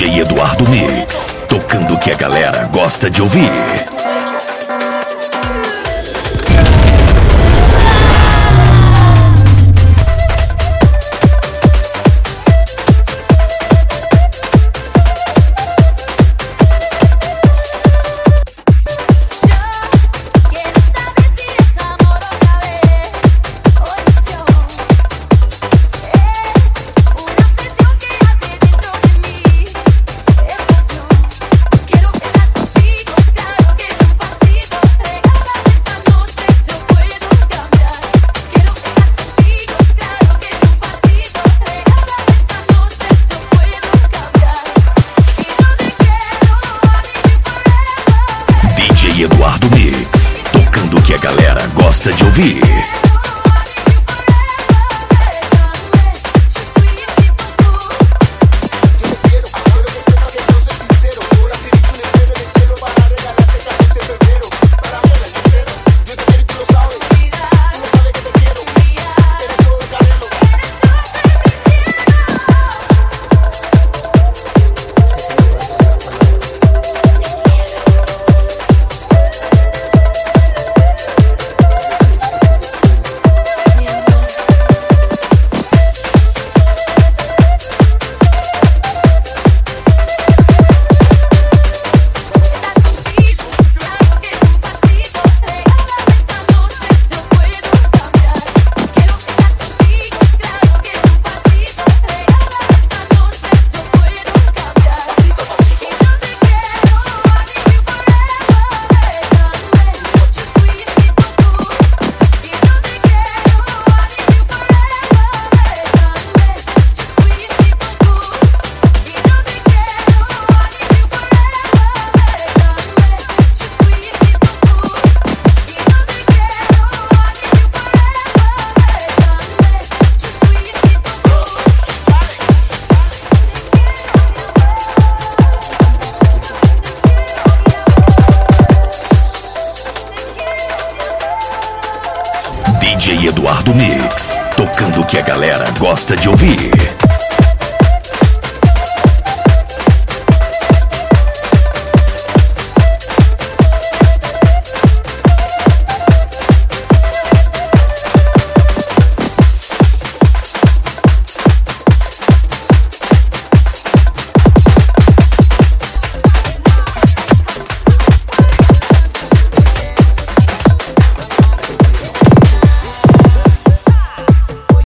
DJ Eduardo Mix, tocando o que a galera gosta de ouvir. Eduardo Mix, tocando o que a galera gosta de ouvir. DJ Eduardo Mix, tocando o que a galera gosta de ouvir.